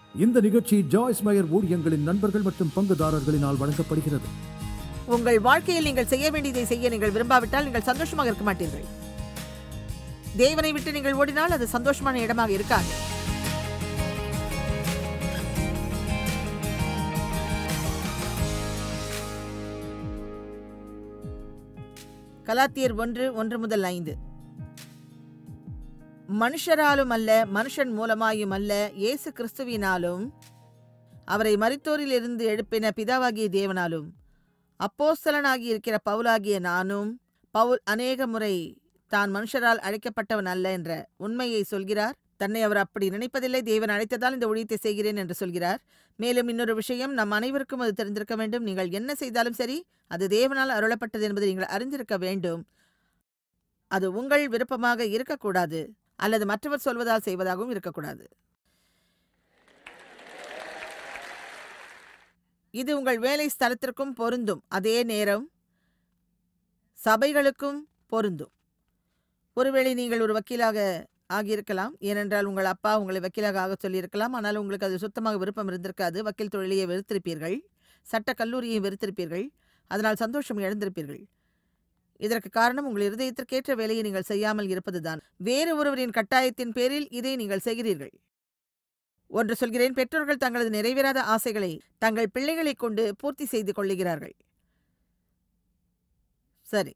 இந்த நிகழ்ச்சி ஜாய்ஸ் மயர் ஊழியங்களின் நண்பர்கள் மற்றும் பங்குதாரர்களினால் வழங்கப்படுகிறது. உங்கள் வாழ்க்கையில் நீங்கள் செய்ய வேண்டியதை செய்ய நீங்கள் விரும்பாவிட்டால் நீங்கள் சந்தோஷமாக இருக்க மாட்டீர்கள். தேவனை விட்டு நீங்கள் ஓடினால் அது சந்தோஷமான இடமாக இருக்காது. கலாத்தியர் 1:1-5. மனுஷராலும் அல்ல, மனுஷன் மூலமாயும் அல்ல, இயேசு கிறிஸ்துவினாலும் அவரை மரித்தோரில் இருந்து எழுப்பின பிதாவாகிய தேவனாலும் அப்போஸ்தலனாகி இருக்கிற பவுலாகிய நானும், பவுல் அநேக முறை தான் மனுஷரால் அழைக்கப்பட்டவன் அல்ல என்ற உண்மையை சொல்கிறார். தன்னை அவர் அப்படி நினைப்பதில்லை. தேவன் அழைத்ததால் இந்த ஊழியத்தை செய்கிறேன் என்று சொல்கிறார். மேலும் இன்னொரு விஷயம், நம் அனைவருக்கும் அது தெரிந்திருக்க வேண்டும். நீங்கள் என்ன செய்தாலும் சரி, அது தேவனால் அருளப்பட்டது என்பதை நீங்கள் அறிந்திருக்க வேண்டும். அது உங்கள் விருப்பமாக இருக்கக்கூடாது, அல்லது மற்றவர் சொல்வதால் செய்வதாகவும் இருக்கக்கூடாது. இது உங்கள் வேலை ஸ்தலத்திற்கும் பொருந்தும், அதே நேரம் சபைகளுக்கும் பொருந்தும். ஒருவேளை நீங்கள் ஒரு வக்கீலாக ஆகியிருக்கலாம், ஏனென்றால் உங்கள் அப்பா உங்களை வக்கீலாக ஆக சொல்லியிருக்கலாம். ஆனால் உங்களுக்கு அது சுத்தமாக விருப்பம் இருந்திருக்காது. வக்கீல் தொழிலையை வெறுத்திருப்பீர்கள், சட்ட கல்லூரியை வெறுத்திருப்பீர்கள், அதனால் சந்தோஷம் இழந்திருப்பீர்கள். இதற்கு காரணம் உங்கள் இருதயத்திற்கேற்ற வேலையை நீங்கள் செய்யாமல் இருப்பதுதான். வேறு ஒருவரின் கட்டாயத்தின் பேரில் இதை நீங்கள் செய்கிறீர்கள். ஒன்று சொல்கிறேன், பெற்றோர்கள் தங்களது நிறைவேறாத ஆசைகளை தங்கள் பிள்ளைகளை கொண்டு பூர்த்தி செய்து கொள்ளுகிறார்கள். சரி.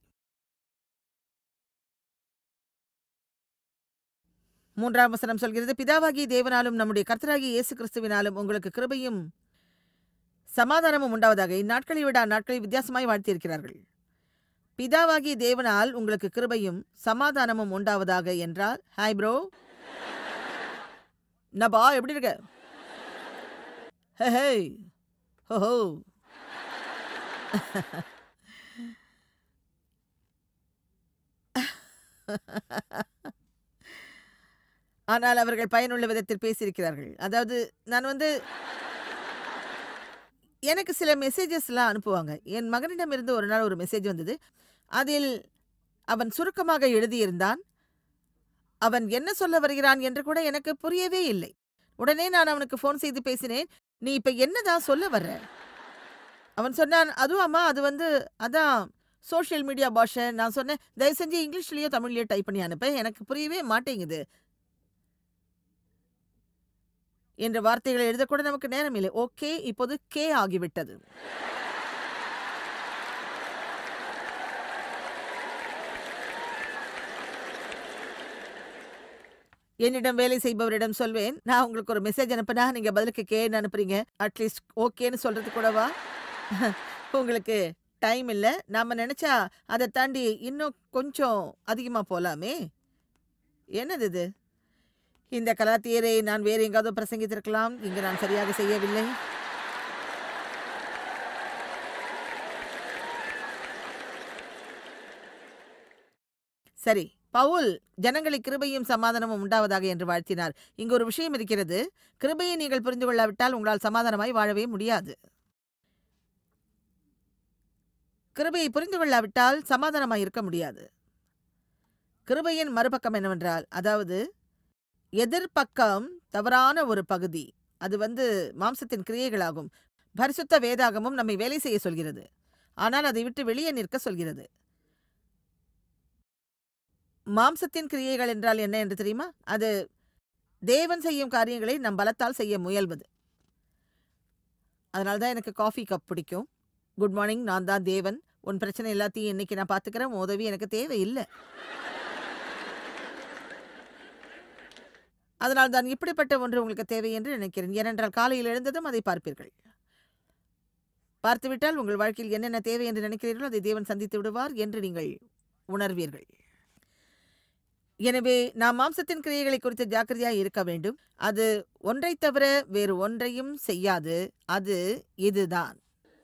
3ஆம் வசனம் சொல்கிறது, பிதாவாகிய தேவனாலும் நம்முடைய கர்த்தராகிய இயேசு கிறிஸ்துவினாலும் உங்களுக்கு கிருபையும் சமாதானமும் உண்டாவதாக. இந்நாட்களை விட அந்நாட்களை வித்தியாசமாய் வாழ்த்தியிருக்கிறார்கள். பிதாவாகிய தேவனால் உங்களுக்கு கிருபையும் சமாதானமும் உண்டாவதாக என்றால், ஹாய் ப்ரோ, நபா எப்படி இருக்க? ஹே ஹோ. ஆனால் அவர்கள் பயனுள்ள விதத்தில் பேசியிருக்கிறார்கள். அதாவது எனக்கு சில மெசேஜஸ்லாம் அனுப்புவாங்க. என் மகனிடமிருந்து ஒரு நாள் ஒரு மெசேஜ் வந்தது. அதில் அவன் சுருக்கமாக எழுதியிருந்தான். அவன் என்ன சொல்ல வருகிறான் என்று கூட எனக்கு புரியவே இல்லை. உடனே நான் அவனுக்கு ஃபோன் செய்து பேசினேன். நீ இப்ப என்னதான் சொல்ல வர்ற? அவன் சொன்னான், அதுவும் அம்மா, அது அதான் சோஷியல் மீடியா பாஷை. நான் சொன்னேன், தயவு செஞ்சு இங்கிலீஷ்லயோ தமிழ்லையோ டைப் பண்ணி அனுப்ப, எனக்கு புரியவே மாட்டேங்குது என்ற வார்த்தைகளை எழுதக்கூட நமக்கு நேரம் இல்லை. ஓகே, இப்போது கே ஆகிவிட்டது. என்னிடம் வேலை செய்பவரிடம் சொல்வேன், நான் உங்களுக்கு ஒரு மெசேஜ் அனுப்பினா நீங்க பதிலுக்கு கேன்னு அனுப்புறீங்க, அட்லீஸ்ட் ஓகேன்னு சொல்றது கூடவா உங்களுக்கு டைம் இல்லை? நாம நினைச்சா அதை தாண்டி இன்னும் கொஞ்சம் அதிகமா போலாமே. என்னது இது? இந்த கலாத்தியரை நான் வேறு எங்காவது பிரசங்கித்திருக்கலாம். இங்கு நான் சரியாக செய்யவில்லை. சரி, பவுல் ஜனங்களை கிருபையும் சமாதானமும் உண்டாவதாக என்று வாழ்த்தினார். இங்கு ஒரு விஷயம் இருக்கிறது. கிருபையை நீங்கள் புரிந்து கொள்ளாவிட்டால் உங்களால் சமாதானமாய் வாழவே முடியாது. கிருபையை புரிந்து கொள்ளாவிட்டால் சமாதானமாய் இருக்க முடியாது. கிருபையின் மறுபக்கம் என்னவென்றால், அதாவது எதிர்பக்கம் தவறான ஒரு பகுதி, அது மாம்சத்தின் கிரியைகளாகும். பரிசுத்த வேதாகமும் நம்மை வேலை செய்ய சொல்கிறது, ஆனால் அதை விட்டு வெளியே நிற்க சொல்கிறது. மாம்சத்தின் கிரியைகள் என்றால் என்ன என்று தெரியுமா? அது தேவன் செய்யும் காரியங்களை நம் பலத்தால் செய்ய முயல்வது. அதனால்தான் எனக்கு காஃபி கப் பிடிக்கும். குட் மார்னிங், நான் தான் தேவன், உன் பிரச்சனை எல்லாத்தையும் இன்னைக்கு நான் பார்த்துக்கிறேன், உதவி எனக்கு தேவையில்லை. அதனால் தான் இப்படிப்பட்ட ஒன்று உங்களுக்கு தேவை என்று நினைக்கிறேன். ஏனென்றால் காலையில் எழுந்ததும் அதை பார்ப்பீர்கள். பார்த்துவிட்டால் உங்கள் வாழ்க்கையில் என்னென்ன தேவை என்று நினைக்கிறீர்களோ அதை தேவன் சந்தித்து விடுவார் என்று நீங்கள் உணர்வீர்கள். எனவே நாம் மாம்சத்தின் கிரியைகளை குறித்து ஜாக்கிரதையாக இருக்க வேண்டும். அது ஒன்றை தவிர வேறு ஒன்றையும் செய்யாது. அது இதுதான்.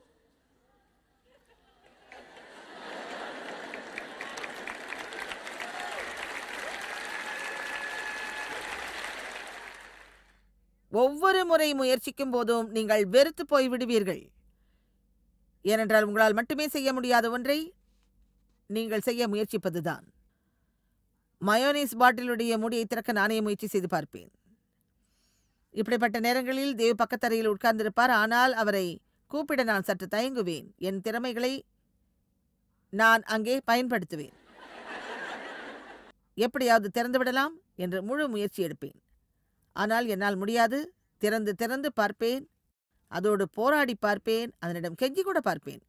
ஒவ்வொரு முறை முயற்சிக்கும் போதும் நீங்கள் வெறுத்து போய் விடுவீர்கள். ஏனென்றால் உங்களால் மட்டுமே செய்ய முடியாத ஒன்றை நீங்கள் செய்ய முயற்சிப்பதுதான். மயோனீஸ் பாட்டிலுடைய மூடியை திறக்க நானே முயற்சி செய்து பார்ப்பேன். இப்படிப்பட்ட நேரங்களில் தேவ் பக்கத்தரையில் உட்கார்ந்திருப்பார். ஆனால் அவரை கூப்பிட நான் சற்று தயங்குவேன். என் திறமைகளை நான் அங்கே பயன்படுத்துவேன். எப்படியாவது திறந்து விடலாம் என்று முழு முயற்சி எடுப்பேன். ஆனால் என்னால் முடியாது. திறந்து திறந்து பார்ப்பேன். அதோடு போராடி பார்ப்பேன். அதனிடம் கெஞ்சி கூட பார்ப்பேன்.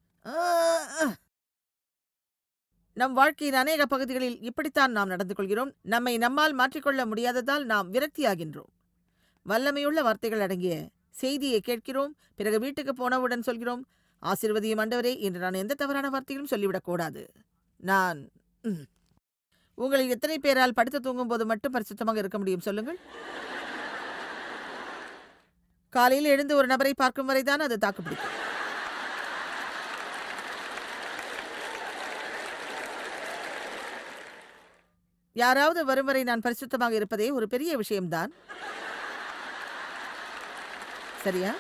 நம் வாழ்க்கையின் அநேக பகுதிகளில் இப்படித்தான் நாம் நடந்து கொள்கிறோம். நம்மை நம்மால் மாற்றிக்கொள்ள முடியாததால் நாம் விரக்தியாகின்றோம். வல்லமையுள்ள வார்த்தைகள் அடங்கிய செய்தியை கேட்கிறோம். பிறகு வீட்டுக்கு போனவுடன் சொல்கிறோம், ஆசீர்வதியும் ஆண்டவரே, இன்று நான் எந்த தவறான வார்த்தைகளும் சொல்லிவிடக்கூடாது. நான் உங்களில் எத்தனை பேரால் படுத்து தூங்கும் போது மட்டும் பரிசுத்தமாக இருக்க முடியும் சொல்லுங்கள்? காலையில் எழுந்து ஒரு நபரை பார்க்கும் வரைதான் அது தாக்குப்பிடிக்கும். யாராவது வரும் வரை நான் பரிசுத்தமாக இருப்பதே ஒரு பெரிய விஷயம்தான். சரியா?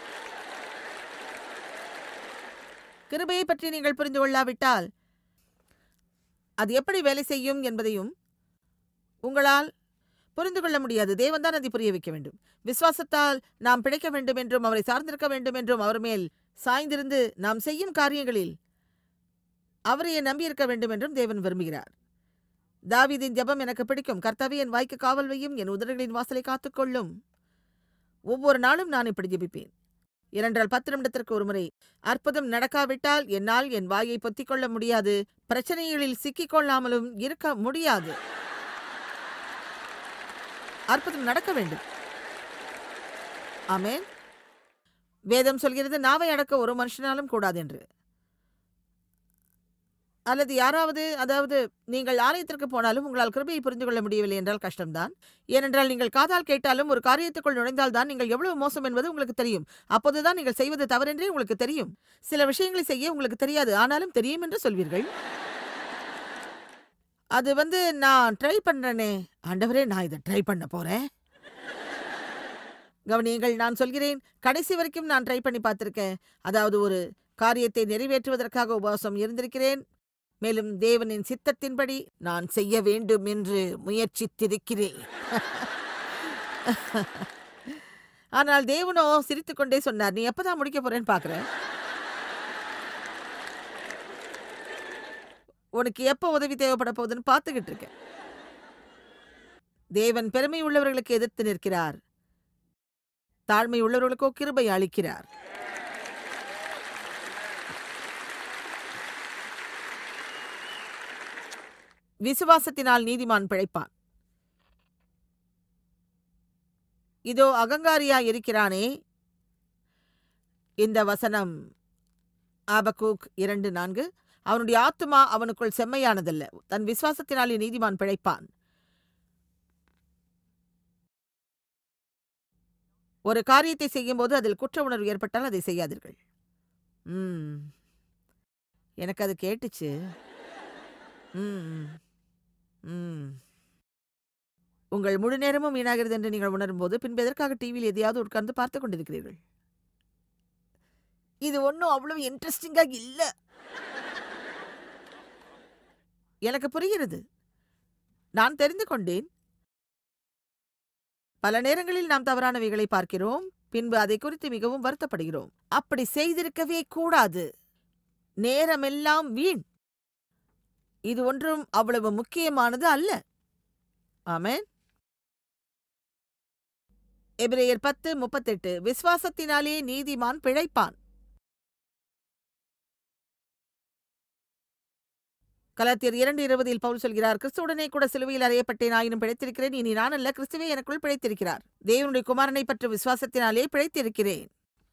கிருபையை பற்றி நீங்கள் புரிந்து கொள்ளாவிட்டால் அது எப்படி வேலை செய்யும் என்பதையும் உங்களால் புரிந்து கொள்ள முடியாது. தேவன்தான் அதை புரிய வைக்க வேண்டும். விசுவாசத்தால் நாம் பிழைக்க வேண்டும் என்றும் அவரை சார்ந்திருக்க வேண்டும் என்றும் அவர் மேல் சாய்ந்திருந்து நாம் செய்யும் காரியங்களில் அவரையே நம்பியிருக்க வேண்டும் என்றும் தேவன் விரும்புகிறார். தாவீதின் ஜெபம் எனக்கு பிடிக்கும். கர்த்தாவே, என் வாய்க்கு காவல் வையும், என் உதடுகளின் வாசலை காத்துக்கொள்ளும். ஒவ்வொரு நாளும் நான் இப்படி ஜெபிப்பேன். 2-10 நிமிடத்திற்கு ஒரு முறை. அற்புதம் நடக்காவிட்டால் என்னால் என் வாயை பொத்திக் கொள்ள முடியாது. பிரச்சனைகளில் சிக்கிக் கொள்ளாமலும் இருக்க முடியாது. அற்புதம் நடக்க வேண்டும். ஆமென். வேதம் சொல்கிறது, நாவை அடக்க ஒரு மனுஷனாலும் கூடாது என்று. அல்லது யாராவது, அதாவது நீங்கள் ஆலயத்திற்கு போனாலும் உங்களால் கிருபையை புரிந்து கொள்ள முடியவில்லை என்றால் கஷ்டம்தான். ஏனென்றால் நீங்கள் காதால் கேட்டாலும் ஒரு காரியத்துக்குள் நுழைந்தால் தான் நீங்கள் எவ்வளவு மோசம் என்பது உங்களுக்கு தெரியும். அப்போதுதான் நீங்கள் செய்வது தவறென்றே உங்களுக்கு தெரியும். சில விஷயங்களை செய்ய உங்களுக்கு தெரியாது, ஆனாலும் தெரியும் என்று சொல்வீர்கள். அது நான் ட்ரை பண்றேனே, ஆண்டவரே, நான் இதை ட்ரை பண்ண போறேன். கவனியுங்கள், நான் சொல்கிறேன், கடைசி வரைக்கும் நான் ட்ரை பண்ணி பார்த்திருக்கேன். அதாவது ஒரு காரியத்தை நிறைவேற்றுவதற்காக உபவாசம் இருந்திருக்கிறேன். மேலும் தேவனின் சித்தத்தின்படி நான் செய்ய வேண்டும் என்று முயற்சித்திருக்கிறேன். ஆனால் தேவனோ சிரித்துக்கொண்டே சொன்னார், நீ எப்பதான் முடிக்க போறேன்னு பாக்குற? உனக்கு எப்ப உதவி தேவைப்பட போகுதுன்னு பார்த்துக்கிட்டு இருக்க. தேவன் பெருமை உள்ளவர்களுக்கு எதிர்த்து நிற்கிறார், தாழ்மை உள்ளவர்களுக்கோ கிருபை அளிக்கிறார். விசுவாசத்தினால் நீதிமான் பிழைப்பான். இதோ அகங்காரியா இருக்கிறானே. இந்த வசனம் ஆபக்கூக் 2:4. அவனுடைய ஆத்துமா அவனுக்குள் செம்மையானதல்ல, தன் விசுவாசத்தினாலே நீதிமான் பிழைப்பான். ஒரு காரியத்தை செய்யும் போது அதில் குற்ற உணர்வு ஏற்பட்டால் அதை செய்யாதீர்கள். எனக்கு அது கேட்டுச்சு. உங்கள் முழு நேரமும் வீணாகிறது என்று நீங்கள் உணரும் போது பின்பு எதற்காக டிவியில் எதையாவது உட்கார்ந்து பார்த்து கொண்டிருக்கிறீர்கள்? இது ஒன்றும் அவ்வளவு இன்ட்ரெஸ்டிங்காக இல்ல. எனக்கு புரிகிறது. நான் தெரிந்து கொண்டேன். பல நேரங்களில் நாம் தவறானவைகளை பார்க்கிறோம், பின்பு அதை குறித்து மிகவும் வருத்தப்படுகிறோம். அப்படி செய்திருக்கவே கூடாது. நேரமெல்லாம் வீண். இது ஒன்றும் அவ்வளவு முக்கியமானது அல்ல. ஆமென். எபிரேயர் 10:38. விசுவாசத்தினாலே நீதிமான் பிழைப்பான். கலாத்தியர் 2:20 பவுல் சொல்கிறார், கிறிஸ்துவுடனே கூட சிலுவையில் அறையப்பட்டேன், ஆயினும் பிழைத்திருக்கிறேன். இனி நான் அல்ல, கிறிஸ்துவே எனக்குள் பிழைத்திருக்கிறார். தேவனுடைய குமாரனை பற்றி விசுவாசத்தினாலே பிழைத்திருக்கிறேன்.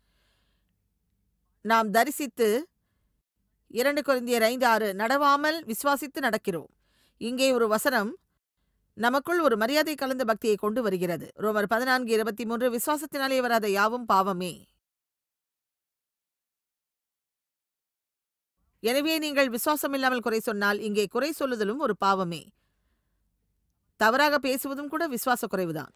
நாம் தரிசித்து 2 கொரிந்தியர் 5:6 நடவாமல் விசுவாசித்து நடக்கிறோம். இங்கே ஒரு வசனம் நமக்குள் ஒரு மரியாதை கலந்த பக்தியை கொண்டு வருகிறது. ரோமர் 14:23 விசுவாசத்தினாலே வராத யாவும் பாவமே. எனவே நீங்கள் விசுவாசம் இல்லாமல் குறை சொன்னால் இங்கே குறை சொல்லுதலும் ஒரு பாவமே. தவறாக பேசுவதும் கூட விசுவாச குறைவுதான்.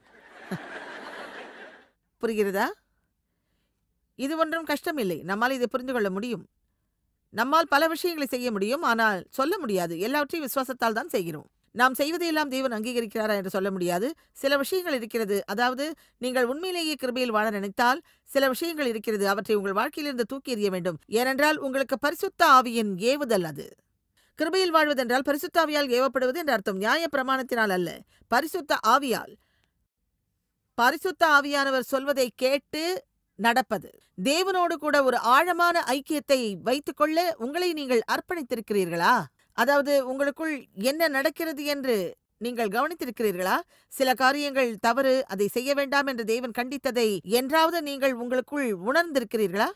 புரிகிறதா? இது ஒன்றும் கஷ்டமில்லை. நம்மால் இதை புரிந்து கொள்ள முடியும். நம்மால் பல விஷயங்களை செய்ய முடியும், ஆனால் சொல்ல முடியாது. எல்லாவற்றையும் விசுவாசத்தால் தான் செய்கிறோம். நாம் செய்வதையெல்லாம் தேவன் அங்கீகரிக்கிறாரா என்று சொல்ல முடியாது. சில விஷயங்கள் இருக்கிறது. அதாவது நீங்கள் உண்மையிலேயே கிருபையில் வாழ நினைத்தால் சில விஷயங்கள் இருக்கிறது. அவற்றை உங்கள் வாழ்க்கையிலிருந்து தூக்கி எறிய வேண்டும். ஏனென்றால் உங்களுக்கு பரிசுத்த ஆவியின் ஏவுதல் அது. கிருபையில் வாழ்வதென்றால் பரிசுத்த ஆவியால் ஏவப்படுவது என்று அர்த்தம். நியாய பிரமாணத்தினால் அல்ல, பரிசுத்த ஆவியால். பரிசுத்த ஆவியானவர் சொல்வதை கேட்டு நடப்பது. தேவனோடு கூட ஒரு ஆழமான ஐக்கியத்தை வைத்துக்கொள்ள உங்களை நீங்கள் அர்ப்பணித்திருக்கிறீர்களா? அதாவது உங்களுக்குள் என்ன நடக்கிறது என்று நீங்கள் கவனித்திருக்கிறீர்களா? சில காரியங்கள் தவறு, அதை செய்ய வேண்டாம் என்று தேவன் கண்டித்ததை என்றாவது நீங்கள் உங்களுக்குள் உணர்ந்திருக்கிறீர்களா?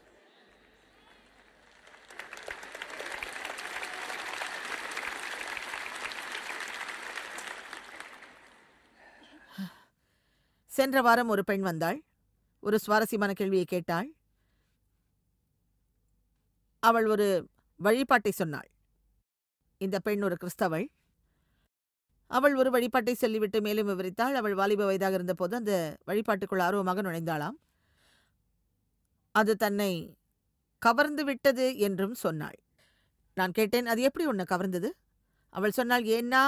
சென்ற வாரம் ஒரு பெண் வந்தாள். ஒரு சுவாரஸ்யமான கேள்வியை கேட்டாள். அவள் ஒரு வழிபாட்டை சொன்னாள். இந்த பெண் ஒரு கிறிஸ்தவள். அவள் ஒரு வழிபாட்டை சொல்லிவிட்டு மேலும் விவரித்தாள். அவள் வாலிப வயதாக இருந்தபோது அந்த வழிபாட்டுக்குள் ஆர்வமாக நுழைந்தாளாம். அது தன்னை கவர்ந்து விட்டது என்றும் சொன்னாள். நான் கேட்டேன், அது எப்படி உன்னை கவர்ந்தது? அவள் சொன்னாள், ஏன்னா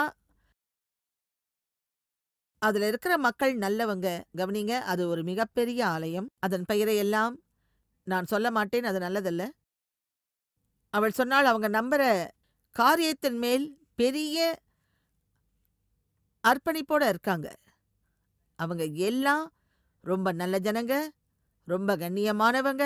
அதுல இருக்கிற மக்கள் நல்லவங்க. கவனிங்க, அது ஒரு மிகப்பெரிய ஆலயம். அதன் பெயரை எல்லாம் நான் சொல்ல மாட்டேன், அது நல்லதல்ல. அவள் சொன்னாள், அவங்க நம்புற காரியத்தின் மேல் பெரிய அர்ப்பணிப்போட இருக்காங்க. அவங்க எல்லாம் ரொம்ப நல்ல ஜனங்க, ரொம்ப கண்ணியமானவங்க.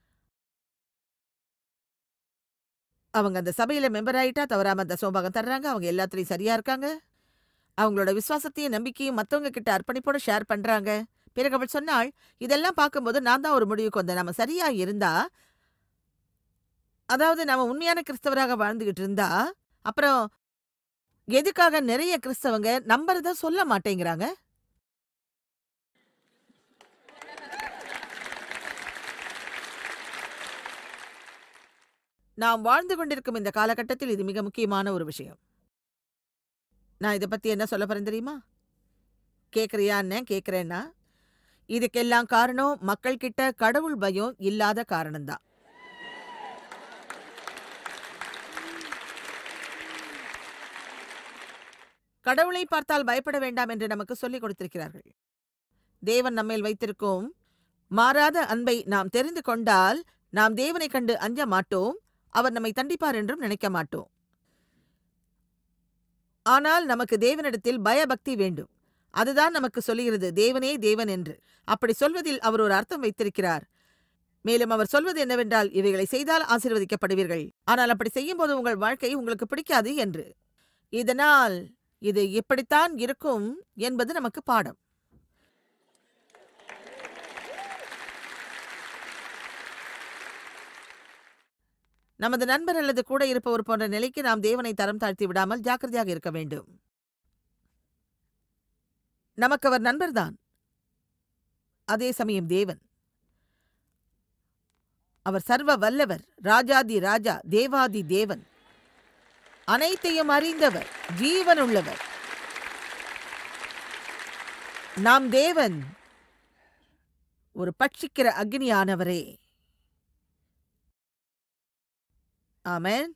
அவங்க அந்த சபையில மெம்பர் ஆயிட்டா தவறாம தசமபாகம் தர்றாங்க. அவங்க எல்லாத்துலயும் சரியா இருக்காங்க. அவங்களோட விசுவாசத்தையும் நம்பிக்கையும் மத்தவங்க கிட்ட அர்ப்பணிப்போட ஷேர் பண்றாங்க. பிறகு அவள் சொன்னாள், இதெல்லாம் பார்க்கும்போது நான் தான் ஒரு முடிவுக்கு வந்தேன். நம்ம சரியா இருந்தா, அதாவது நம்ம உண்மையான கிறிஸ்தவராக வாழ்ந்துகிட்டு இருந்தா, அப்புறம் எதுக்காக நிறைய கிறிஸ்தவங்க நம்புறத சொல்ல மாட்டேங்கிறாங்க? நாம் வாழ்ந்து கொண்டிருக்கும் இந்த காலகட்டத்தில் இது மிக முக்கியமான ஒரு விஷயம். நான் இதை பத்தி என்ன சொல்ல போறேன் தெரியுமா? கேக்குறியான்னு கேக்குறேன்னா, இதுக்கெல்லாம் காரணம் மக்கள் கிட்ட கடவுள் பயம் இல்லாத காரணம்தான். கடவுளை பார்த்தால் பயப்பட வேண்டாம் என்று நமக்கு சொல்லிக் கொடுத்திருக்கிறார்கள். தேவன் நம்மேல் வைத்திருக்கும் மாறாத அன்பை நாம் தெரிந்து கொண்டால் நாம் தேவனை கண்டு அஞ்ச மாட்டோம். அவர் நம்மை தண்டிப்பார் என்றும் நினைக்க மாட்டோம். ஆனால் நமக்கு தேவனிடத்தில் பயபக்தி வேண்டும். அதுதான் நமக்கு சொல்லுகிறது தேவனே தேவன் என்று. அப்படி சொல்வதில் அவர் ஒரு அர்த்தம் வைத்திருக்கிறார். மேலும் அவர் சொல்வது என்னவென்றால், இவைகளை செய்தால் ஆசீர்வதிக்கப்படுவீர்கள், ஆனால் அப்படி செய்யும்போது உங்கள் வாழ்க்கை உங்களுக்கு பிடிக்காது என்று. இதனால் இது இப்படித்தான் இருக்கும் என்பது நமக்கு பாடம். நமது நண்பர் அல்லது கூட இருப்பவர் போன்ற நிலைக்கு நாம் தேவனை தரம் தாழ்த்தி விடாமல் ஜாக்கிரதையாக இருக்க வேண்டும். நமக்கு அவர் நண்பர்தான், அதே சமயம் தேவன். அவர் சர்வ வல்லவர், ராஜாதி ராஜா, தேவாதி தேவன், அனைத்தையும் அறிந்தவர், ஜீவனுள்ளவர். நாம் தேவன் ஒரு பட்சிக்கிற அக்னியானவரே. ஆமென்.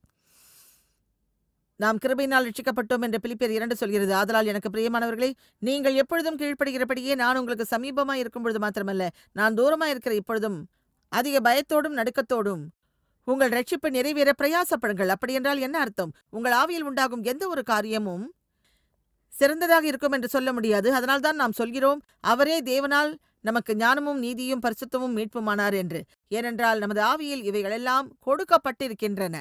நாம் கிருபையினால் ரட்சிக்கப்பட்டோம் என்று பிலிப்பியர் 2 சொல்கிறது. ஆதலால் எனக்கு பிரியமானவர்களே, நீங்கள் எப்பொழுதும் கீழ்ப்படுகிறபடியே நான் உங்களுக்கு சமீபமாய் இருக்கும் பொழுது மாத்திரமல்ல, நான் தூரமாய் இருக்கிற இப்பொழுதும் அதிக பயத்தோடும் நடுக்கத்தோடும் உங்கள் ரட்சிப்பு நிறைவேற பிரயாசப்படுங்கள். அப்படியென்றால் என்ன அர்த்தம்? உங்கள் ஆவியில் உண்டாகும் எந்த ஒரு காரியமும் சிறந்ததாக இருக்கும் என்று சொல்ல முடியாது. அதனால்தான் நாம் சொல்கிறோம், அவரே தேவனால் நமக்கு ஞானமும் நீதியும் பரிசுத்தமும் மீட்புமானார் என்று. ஏனென்றால் நமது ஆவியில் இவைகளெல்லாம் கொடுக்கப்பட்டிருக்கின்றன.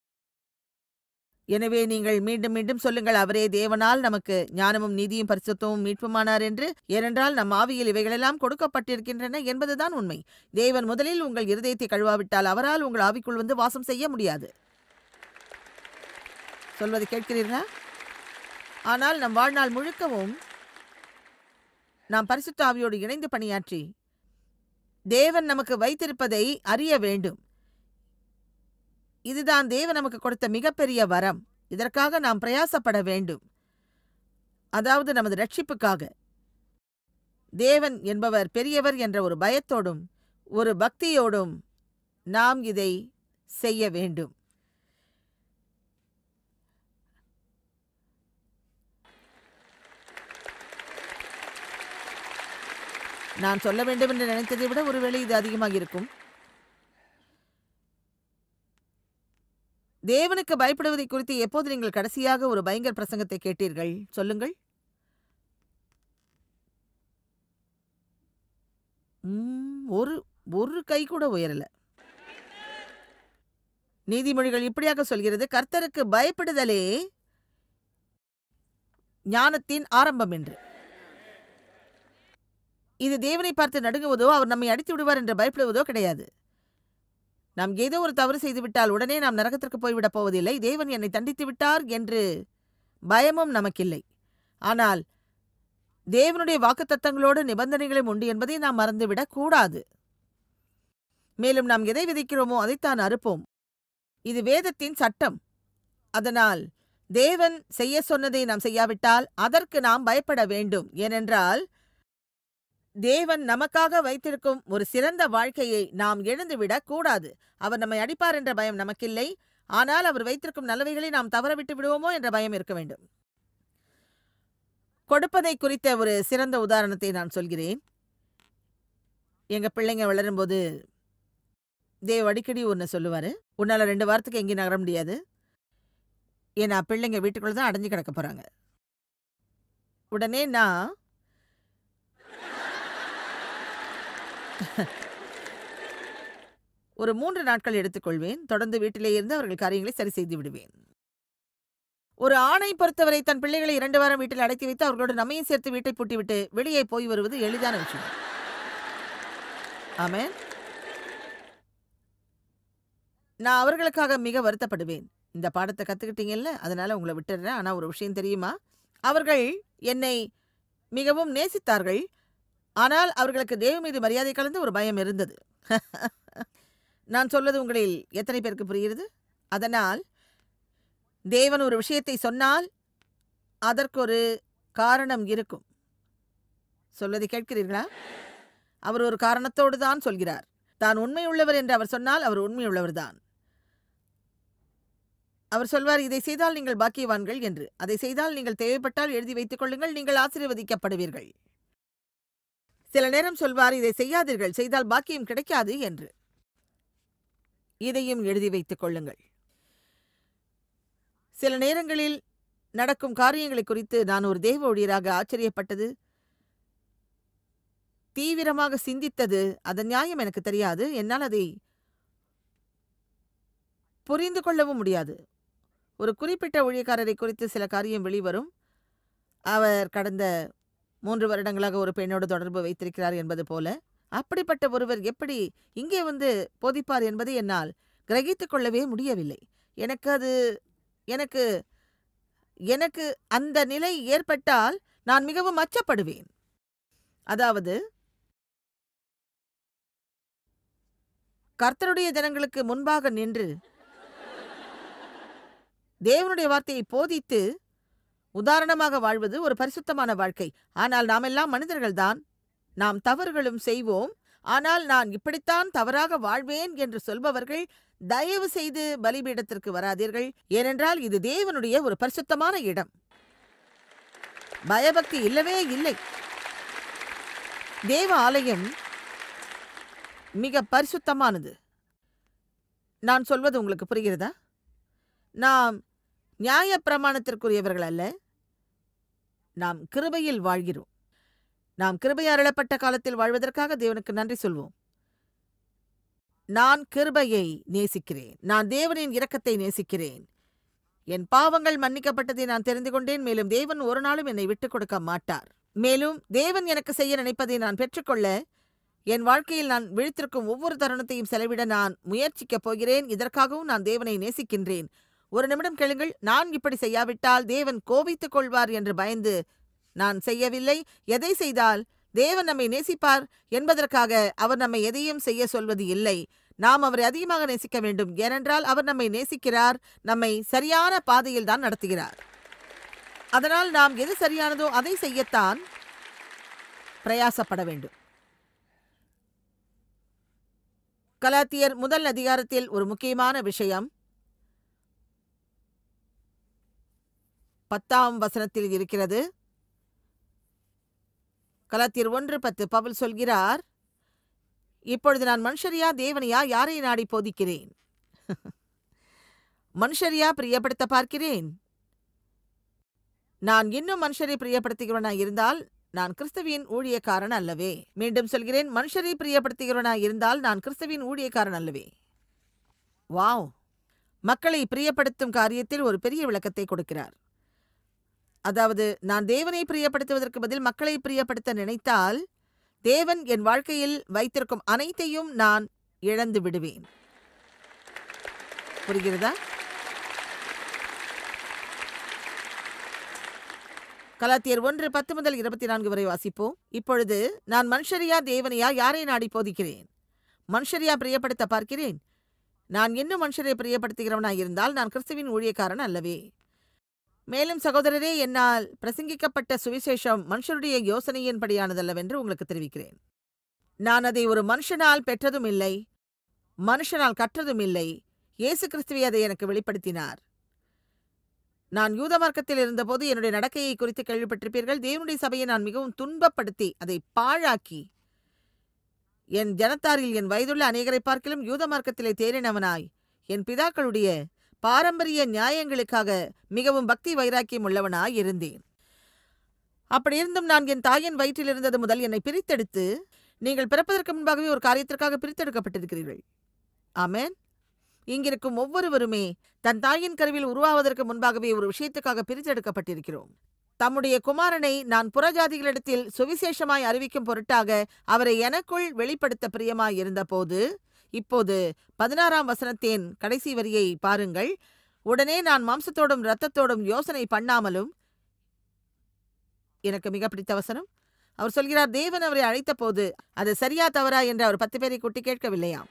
எனவே நீங்கள் மீண்டும் மீண்டும் சொல்லுங்கள், அவரே தேவனால் நமக்கு ஞானமும் நீதியும் பரிசுத்தமும் மீட்புமானார் என்று. ஏனென்றால் நம் ஆவியில் இவைகளெல்லாம் கொடுக்கப்பட்டிருக்கின்றன என்பதுதான் உண்மை. தேவன் முதலில் உங்கள் இருதயத்தை கழுவாவிட்டால் அவரால் உங்கள் ஆவிக்குள் வந்து வாசம் செய்ய முடியாது. சொல்வது கேட்கிறீர்களா? ஆனால் நம் வாழ்நாள் முழுக்கவும் நாம் பரிசுத்த ஆவியோடு இணைந்து பணியாற்றி தேவன் நமக்கு வைத்திருப்பதை அறிய வேண்டும். இதுதான் தேவன் நமக்கு கொடுத்த மிகப்பெரிய வரம். இதற்காக நாம் பிரயாசப்பட வேண்டும். அதாவது நமது ரட்சிப்புக்காக. தேவன் என்பவர் பெரியவர் என்ற ஒரு பயத்தோடும் ஒரு பக்தியோடும் நாம் இதை செய்ய வேண்டும். நான் சொல்ல வேண்டும் என்று நினைத்ததை விட ஒருவேளை இது அதிகமாக இருக்கும். தேவனுக்கு பயப்படுவதை குறித்து எப்போது நீங்கள் கடைசியாக ஒரு பயங்கர பிரசங்கத்தை கேட்டீர்கள்? சொல்லுங்கள். ஒரு ஒரு கை கூட உயரல. நீதிமொழிகள் இப்படியாக சொல்கிறது, கர்த்தருக்கு பயப்படுதலே ஞானத்தின் ஆரம்பம் என்று. இது தேவனை பார்த்து நடுங்குவதோ அவர் நம்மை அடித்து விடுவார் என்று பயப்படுவதோ கிடையாது. நாம் ஏதோ ஒரு தவறு செய்துவிட்டால் உடனே நாம் நரகத்திற்கு போய்விடப் போவதில்லை. தேவன் என்னை தண்டித்து விட்டார் என்று பயமும் நமக்கில்லை. ஆனால் தேவனுடைய வாக்குத்தத்தங்களோடு நிபந்தனைகளும் உண்டு என்பதை நாம் மறந்துவிடக் கூடாது. மேலும் நாம் எதை விதைக்கிறோமோ அதைத்தான் அறுப்போம். இது வேதத்தின் சட்டம். அதனால் தேவன் செய்ய சொன்னதை நாம் செய்யாவிட்டால் அதற்கு நாம் பயப்பட வேண்டும். ஏனென்றால் தேவன் நமக்காக வைத்திருக்கும் ஒரு சிறந்த வாழ்க்கையை நாம் இழந்துவிடக் கூடாது. அவர் நம்மை அடிப்பார் என்ற பயம் நமக்கில்லை. ஆனால் அவர் வைத்திருக்கும் நல்லவைகளை நாம் தவறவிட்டு விடுவோமோ என்ற பயம் இருக்க வேண்டும். கொடுப்பதை குறித்த ஒரு சிறந்த உதாரணத்தை நான் சொல்கிறேன். எங்க பிள்ளைங்க வளரும்போது தேவ் அடிக்கடி ஒன்று சொல்லுவாரு, உன்னால 2 வாரத்துக்கு எங்கேயும் நகர முடியாது. ஏன்னா பிள்ளைங்க வீட்டுக்குள்ள தான் அடைஞ்சு கிடக்க போறாங்க. உடனே நான் ஒரு 3 நாட்கள் எடுத்துக்கொள்வேன். தொடர்ந்து வீட்டிலே இருந்து அவர்கள் காரியங்களை சரி செய்து விடுவேன். ஒரு ஆணை பொறுத்தவரை தன் பிள்ளைகளை 2 வாரம் வீட்டில் அடைத்து வைத்து அவர்களோடு நம்மையும் சேர்த்து வீட்டை பூட்டிவிட்டு வெளியே போய் வருவது எளிதான விஷயம். ஆமென். நான் அவர்களுக்காக மிக வருத்தப்படுவேன். இந்த பாடத்தை கத்துக்கிட்டீங்கல்ல, அதனால உங்களை விட்டுடுறேன். ஆனா ஒரு விஷயம் தெரியுமா? அவர்கள் என்னை மிகவும் நேசித்தார்கள். ஆனால் அவர்களுக்கு தேவ மீது மரியாதை கலந்து ஒரு பயம் இருந்தது. நான் சொல்வது உங்களில் எத்தனை பேருக்கு புரிகிறது? அதனால் தேவன் ஒரு விஷயத்தை சொன்னால் அதற்கு ஒரு காரணம் இருக்கும். சொல்வதை கேட்கிறீர்களா? அவர் ஒரு காரணத்தோடு தான் சொல்கிறார். தான் உண்மையுள்ளவர் என்று அவர் சொன்னால் அவர் உண்மையுள்ளவர் தான். அவர் சொல்வார், இதை செய்தால் நீங்கள் பாக்கியவான்கள் என்று. அதை செய்தால் நீங்கள் தேவைப்பட்டால் எழுதி வைத்துக் கொள்ளுங்கள், நீங்கள் ஆசீர்வதிக்கப்படுவீர்கள். சில நேரம் சொல்வார், இதை செய்யாதீர்கள், செய்தால் பாக்கியம் கிடைக்காது என்று. இதையும் எழுதி வைத்துக் கொள்ளுங்கள். சில நேரங்களில் நடக்கும் காரியங்களை குறித்து நான் ஒரு தேவ ஊழியராக ஆச்சரியப்பட்டது, தீவிரமாக சிந்தித்தது. அதன் நியாயம் எனக்கு தெரியாது. என்னால் அதை புரிந்து கொள்ளவும் முடியாது. ஒரு குறிப்பிட்ட ஊழியக்காரரை குறித்து சில காரியம் வெளிவரும். அவர் கடந்த 3 வருடங்களாக ஒரு பெண்ணோடு தொடர்பு வைத்திருக்கிறார் என்பது போல. அப்படிப்பட்ட ஒருவர் எப்படி இங்கே வந்து போதிப்பார் என்பதை என்னால் கிரகித்துக் கொள்ளவே முடியவில்லை. எனக்கு எனக்கு அந்த நிலை ஏற்பட்டால் நான் மிகவும் அச்சப்படுவேன். அதாவது கர்த்தருடைய ஜனங்களுக்கு முன்பாக நின்று தேவனுடைய வார்த்தையை போதித்து உதாரணமாக வாழ்வது ஒரு பரிசுத்தமான வாழ்க்கை. ஆனால் நாமெல்லாம் மனிதர்கள்தான், நாம் தவறுகளும் செய்வோம். ஆனால் நான் இப்படித்தான் தவறாக வாழ்வேன் என்று சொல்பவர்கள் தயவு செய்து பலிபீடத்திற்கு வராதீர்கள். ஏனென்றால் இது தேவனுடைய ஒரு பரிசுத்தமான இடம். பயபக்தி இல்லவே இல்லை. தேவ ஆலயம் மிக பரிசுத்தமானது. நான் சொல்வது உங்களுக்கு புரிகிறதா? நாம் நியாய பிரமாணத்திற்குரியவர்கள் அல்ல, நாம் கிருபையில் வாழ்கிறோம். நாம் கிருபை அருளப்பட்ட காலத்தில் வாழ்வதற்காக தேவனுக்கு நன்றி சொல்வோம். நான் கிருபையை நேசிக்கிறேன். நான் தேவனின் இரக்கத்தை நேசிக்கிறேன். என் பாவங்கள் மன்னிக்கப்பட்டதை நான் தெரிந்து கொண்டேன். மேலும் தேவன் ஒரு நாளும் என்னை விட்டுக் கொடுக்க மாட்டார். மேலும் தேவன் எனக்கு செய்ய நினைப்பதை நான் பெற்றுக்கொள்ள என் வாழ்க்கையில் நான் விழித்திருக்கும் ஒவ்வொரு தருணத்தையும் செலவிட நான் முயற்சிக்கப் போகிறேன். இதற்காகவும் நான் தேவனை நேசிக்கின்றேன். ஒரு நிமிடம் கேளுங்கள். நான் இப்படி செய்யாவிட்டால் தேவன் கோபித்துக் கொள்வார் என்று பயந்து நான் செய்யவில்லை. எதை செய்தால் தேவன் நம்மை நேசிப்பார் என்பதற்காக அவர் நம்மை எதையும் செய்ய சொல்வது இல்லை. நாம் அவரை அதிகமாக நேசிக்க வேண்டும். ஏனென்றால் அவர் நம்மை நேசிக்கிறார், நம்மை சரியான பாதையில் தான் நடத்துகிறார். அதனால் நாம் எது சரியானதோ அதை செய்யத்தான் பிரயாசப்பட வேண்டும். கலாத்தியர் 1 அதிகாரத்தில் ஒரு முக்கியமான விஷயம் 10ஆம் வசனத்தில் இருக்கிறது. கலாத்தியர் 1:10 பவுல் சொல்கிறார், இப்பொழுது நான் மனுஷரியா தேவனையா யாரை நாடி போதிக்கிறேன்? மனுஷரியா பிரியப்படுத்த பார்க்கிறேன்? நான் இன்னும் மனுஷரை பிரியப்படுத்துகிறவனாய் இருந்தால் நான் கிறிஸ்துவின் ஊழியக்காரன் அல்லவே. மீண்டும் சொல்கிறேன், மனுஷரை பிரியப்படுத்துகிறவனாய் இருந்தால் நான் கிறிஸ்துவின் ஊழியக்காரன் அல்லவே. வாவ்! மக்களை பிரியப்படுத்தும் காரியத்தில் ஒரு பெரிய விளக்கத்தை கொடுக்கிறார். அதாவது, நான் தேவனை பிரியப்படுத்துவதற்கு பதில் மக்களை பிரியப்படுத்த நினைத்தால் தேவன் என் வாழ்க்கையில் வைத்திருக்கும் அனைத்தையும் நான் இழந்து விடுவேன். புரிகிறதா? கலாத்தியர் 1:10 முதல் 24 வரை வாசிப்போம். இப்பொழுது நான் மனுஷரியா தேவனையா யாரை நாடி போதிக்கிறேன்? மனுஷரியா பிரியப்படுத்த பார்க்கிறேன்? நான் இன்னும் மனுஷரை பிரியப்படுத்துகிறவனாய் இருந்தால் நான் கிறிஸ்துவின் ஊழியக்காரன் அல்லவே. மேலும் சகோதரரே, என்னால் பிரசங்கிக்கப்பட்ட சுவிசேஷம் மனுஷருடைய யோசனையின்படியானதல்லவென்று உங்களுக்கு தெரிவிக்கிறேன். நான் அதை ஒரு மனுஷனால் பெற்றதும் இல்லை, மனுஷனால் கற்றதும் இல்லை. இயேசு கிறிஸ்துவே அதை எனக்கு வெளிப்படுத்தினார். நான் யூத மார்க்கத்தில் இருந்தபோது என்னுடைய நடக்கையை குறித்து கேள்விப்பட்டிருப்பீர்கள். தேவனுடைய சபையை நான் மிகவும் துன்பப்படுத்தி அதை பாழாக்கி என் ஜனத்தாரில் என் வயதுள்ள அநேகரை பார்க்கிலும் யூத மார்க்கத்திலே தேறினவனாய் என் பிதாக்களுடைய பாரம்பரிய நியாயங்களுக்காக மிகவும் பக்தி வைராக்கியம் உள்ளவனாய் இருந்தேன். அப்படியிருந்தும் நான் என் தாயின் வயிற்றில் இருந்தது முதல் என்னை பிரித்தெடுத்து, நீங்கள் பிறப்பதற்கு முன்பாகவே ஒரு காரியத்திற்காக பிரித்தெடுக்கப்பட்டிருக்கிறீர்கள். ஆமென். இங்கிருக்கும் ஒவ்வொருவருமே தன் தாயின் கருவில் உருவாவதற்கு முன்பாகவே ஒரு விஷயத்துக்காக பிரித்தெடுக்கப்பட்டிருக்கிறோம். தம்முடைய குமாரனை நான் புறஜாதிகளிடத்தில் சுவிசேஷமாய் அறிவிக்கும் பொருட்டாக அவரை எனக்குள் வெளிப்படுத்த பிரியமாய் இருந்தபோது, இப்போது 16ஆம் வசனத்தின் கடைசி வரியை பாருங்கள். உடனே நான் மாம்சத்தோடும் இரத்தத்தோடும் யோசனை பண்ணாமலும், எனக்கு மிக பிடித்த வசனம், அவர் சொல்கிறார், தேவன் அவரை அழைத்த போது அது சரியா தவறா என்று அவர் 10 பேரை கூட்டி கேட்கவில்லையாம்.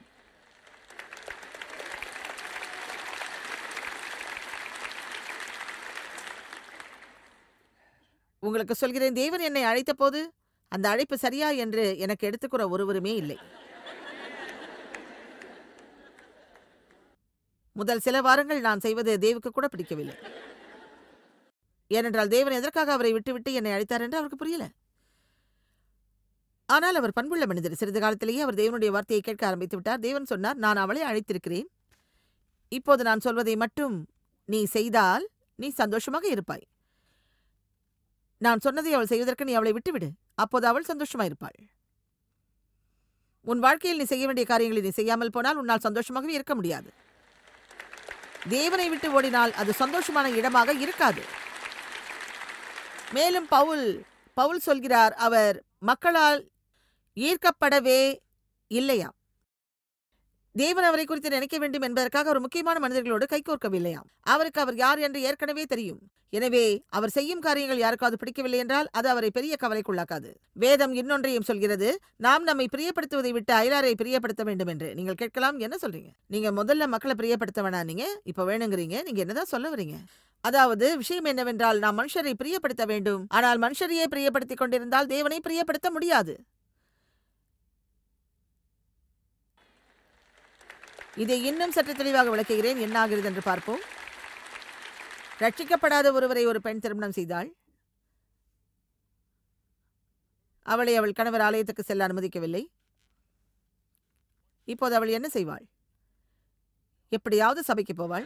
உங்களுக்கு சொல்கிறேன், தேவன் என்னை அழைத்த போது அந்த அழைப்பு சரியா என்று எனக்கு எடுத்துக்கூற ஒருவருமே இல்லை. முதல் சில வாரங்கள் நான் செய்வது தேவுக்கு கூட பிடிக்கவில்லை. ஏனென்றால் தேவன் எதற்காக அவரை விட்டுவிட்டு என்னை அழைத்தார் என்று அவருக்கு புரியல. ஆனால் அவர் பண்புள்ள மனிதர். சிறிது காலத்திலேயே அவர் தேவனுடைய வார்த்தையை கேட்க ஆரம்பித்து விட்டார். தேவன் சொன்னார், நான் அவளை அழைத்திருக்கிறேன். இப்போது நான் சொல்வதை மட்டும் நீ செய்தால் நீ சந்தோஷமாக இருப்பாய். நான் சொன்னதை அவள் செய்வதற்கு நீ அவளை விட்டுவிடு. அப்போது அவள் சந்தோஷமாயிருப்பாள். உன் வாழ்க்கையில் நீ செய்ய வேண்டிய காரியங்களை நீ செய்யாமல் போனால் உன்னால் சந்தோஷமாகவே இருக்க முடியாது. தேவனை விட்டு ஓடினால் அது சந்தோஷமான இடமாக இருக்காது. மேலும் பவுல் சொல்கிறார், அவர் மக்களால் ஈர்க்கப்படவே இல்லையாம். தேவன் அவரை குறித்து நினைக்க வேண்டும் என்பதற்காக ஒரு முக்கியமான மனிதர்களோடு கைகோர்க்கவில்லையாம். அவருக்கு அவர் யார் என்று ஏற்கனவே தெரியும். எனவே அவர் செய்யும் காரியங்கள் யாருக்காவது பிடிக்கவில்லை என்றால் அது அவரை பெரிய கவலைக்குள்ளாக்காது. வேதம் இன்னொன்றையும் சொல்கிறது, நாம் நம்மை பிரியப்படுத்துவதை விட்டு அயலாரை பிரியப்படுத்த வேண்டும் என்று. நீங்கள் கேட்கலாம், என்ன சொல்றீங்க? நீங்க முதல்ல மக்களை பிரியப்படுத்த வேணா, நீங்க இப்ப வேணுங்கிறீங்க. நீங்க என்னதான் சொல்ல வரீங்க? அதாவது விஷயம் என்னவென்றால், நாம் மனுஷரை பிரியப்படுத்த வேண்டும். ஆனால் மனுஷரையே பிரியப்படுத்திக் கொண்டிருந்தால் தேவனை பிரியப்படுத்த முடியாது. இதை இன்னும் சற்று தெளிவாக விளக்குகிறேன். என்ன ஆகிறது என்று பார்ப்போம். ரட்சிக்கப்படாத ஒருவரை ஒரு பெண் திருமணம் செய்தாள். அவளை அவள் கணவர் ஆலயத்துக்கு செல்ல அனுமதிக்கவில்லை. இப்போது அவள் என்ன செய்வாள்? எப்படியாவது சபைக்கு போவாள்.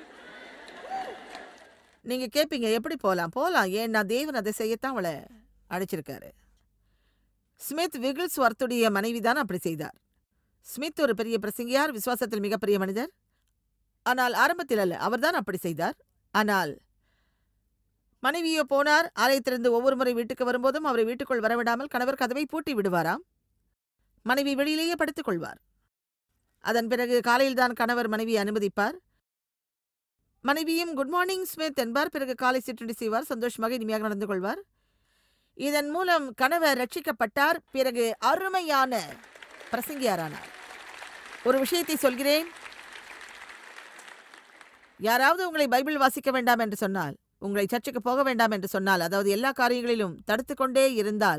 நீங்க கேட்பீங்க, எப்படி போலாம்? ஏன்னா தேவன் அதை செய்யத்தான் அவளை அழைச்சிருக்காரு. ஸ்மித் விகில்ஸ்வர்த்துடைய மனைவிதான் அப்படி செய்தார். ஸ்மித் ஒரு பெரிய பிரசங்கியார், விசுவாசத்தில் மிகப்பெரிய மனிதர். ஆனால் ஆரம்பத்தில் அல்ல, அவர்தான் அப்படி செய்தார். ஆனால் மனைவியோ போனார். ஆலயத்திலிருந்து ஒவ்வொரு முறை வீட்டுக்கு வரும்போதும் அவரை வீட்டுக்குள் வரவிடாமல் கணவர் கதவை பூட்டி விடுவாராம். மனைவி வெளியிலேயே படுத்துக் கொள்வார். அதன் பிறகு காலையில்தான் கணவர் மனைவியை அனுமதிப்பார். மனைவியும் குட் மார்னிங் ஸ்மித் என்பார். பிறகு காலை சிற்றுண்டி செய்வார். சந்தோஷமாக இனிமையாக நடந்து கொள்வார். இதன் மூலம் கணவர் ரட்சிக்கப்பட்டார். பிறகு அருமையான பிரசங்கியாரானார். ஒரு விஷயத்தை சொல்கிறேன், யாராவது உங்களை பைபிள் வாசிக்க வேண்டாம் என்று சொன்னால், உங்களை சர்ச்சுக்கு போக வேண்டாம் என்று சொன்னால், அதாவது எல்லா காரியங்களிலும் தடுத்து கொண்டே இருந்தால்,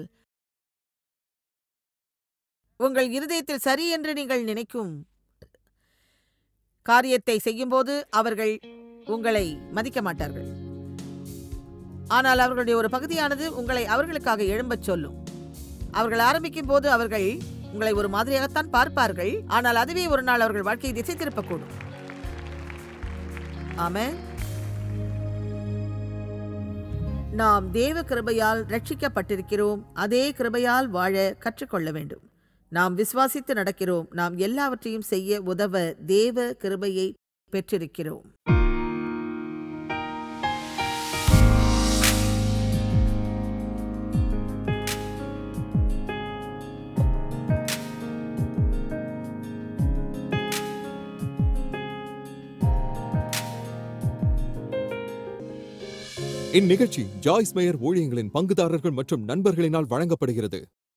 உங்கள் இருதயத்தில் சரி என்று நீங்கள் நினைக்கும் காரியத்தை செய்யும்போது அவர்கள் உங்களை மதிக்க மாட்டார்கள். ஆனால் அவர்களுடைய ஒரு பகுதியானது உங்களை அவர்களுக்காக எழும்பச் சொல்லும். அவர்கள் ஆரம்பிக்கும் போது அவர்கள் உங்களை ஒரு மாதிரியாகத்தான் பார்ப்பார்கள், ஆனால் அதுவே ஒரு நாள் அவர்கள் வாழ்க்கையை திசை திருப்பக்கூடும். ஆமென். நாம் தேவ கிருபையால் ரட்சிக்கப்பட்டிருக்கிறோம். அதே கிருபையால் வாழ கற்றுக்கொள்ள வேண்டும். நாம் விசுவாசித்து நடக்கிறோம். நாம் எல்லாவற்றையும் செய்ய உதவ தேவ கிருபையை பெற்றிருக்கிறோம். இந்நிகழ்ச்சி ஜாய்ஸ் மேயர் ஊழியங்களின் பங்குதாரர்கள் மற்றும் நண்பர்களினால் வழங்கப்படுகிறது.